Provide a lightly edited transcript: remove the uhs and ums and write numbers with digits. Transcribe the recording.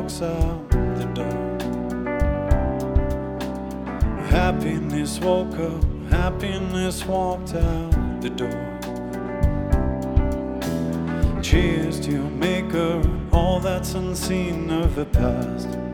walks out the door. Happiness woke up, happiness walked out the door. Cheers to your maker, all that's unseen of the past.